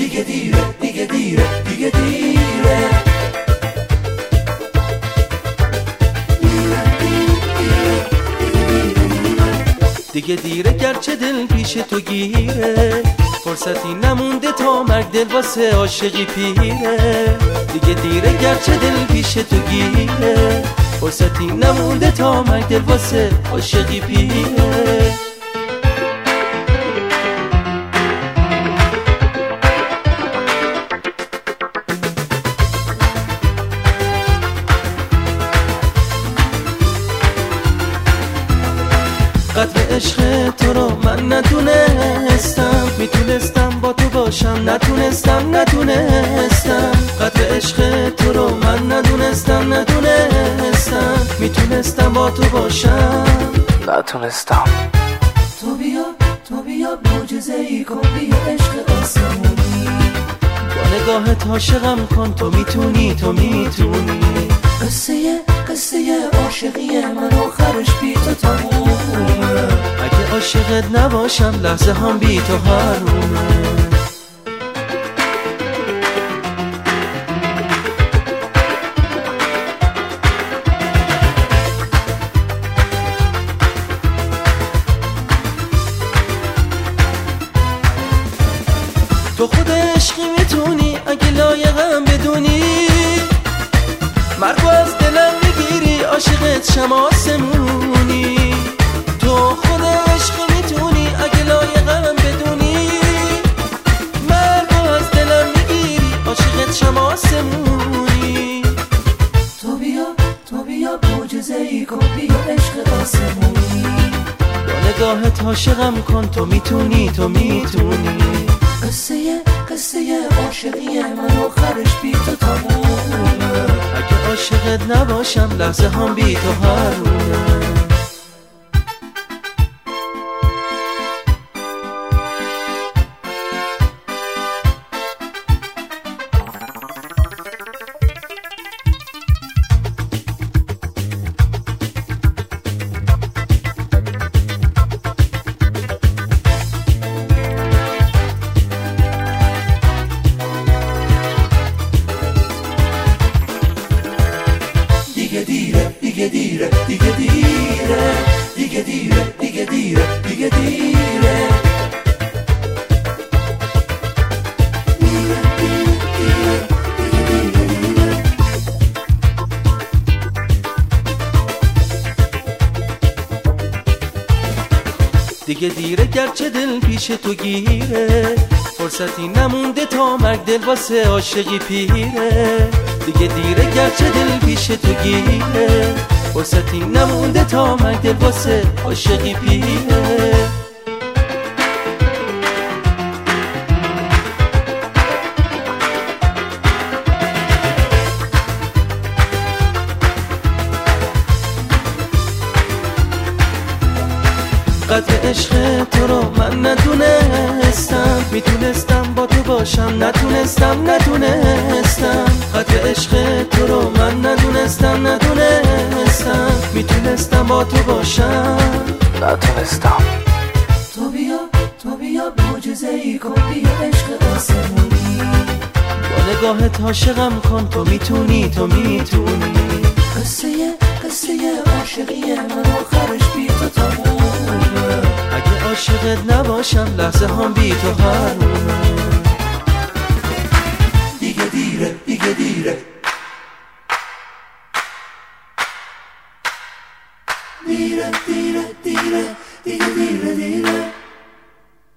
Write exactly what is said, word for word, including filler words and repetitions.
دیگه دیره دیگه دیره دیگه دیره دیگه دیره گرچه دل پیش تو گیره فرصتی نمونده تا مرگ دل واسه عاشقی پیره دیگه دیره گرچه دل پیش تو گیره فرصتی نمونده تا مرگ دل واسه عاشقی پیره قدر عشق تو رو من ندونستم میتونستم با تو باشم نتونستم نتونستم قدر عشق تو رو من ندونستم ندونستم میتونستم با تو باشم نتونستم تو بیا تو بیا معجزه ای کن بیا عشق آسمونی با نگاهت عاشقم کن تو میتونی تو میتونی قصه قصه عاشقی من آخرش بی تو تمومه اگه عاشقت نباشم لحظه هم بی تو حرومه تو خود عشقی میتونی اگه لایقم بدونی مرگو از دلم میگیری عاشقت شم آسمونی تو خود عشقی میتونی اگه لایقم بدونی مرگو از دلم میگیری عاشقت شم آسمونی تو بیا تو بیا معجزه ای کن بیا عشق آسمونی با نگاهت عاشقم کن تو میتونی تو میتونی قصه قصه عاشقی من آخرش بی تو تمومه اگه عاشقت نباشم لحظه هم بی تو حرومه دیگه دیره دیگه دیره دیگه دیره دیگه دیره دیگه دیره دیگه دیره دیگه دیره گرچه دل پیش تو گیره فرصتی نمونده تا مرگ دل واسه عاشقی پیره دیگه دیره گرچه دل پیش تو گیره فرصتی نمونده تا مرگ دل واسه عاشقی پیره قدر عشق تو رو من ندونستم میتونستم با تو باشم نتونستم نتونستم قدر عشق تو رو من ندونستم ندونستم میتونستم با تو باشم نتونستم تو بیا تو بیا معجزه ای کن بیا عشق آسمونی با نگاهت عاشقم کن تو میتونی تو میتونی قصه قصه عاشقی من آخرش بی تو تمومه اگه عاشقت نباشم لحظه هم بی تو حرومه دیگه دیره دیگه دیره دیره دیره دیره دیگه دیره دیره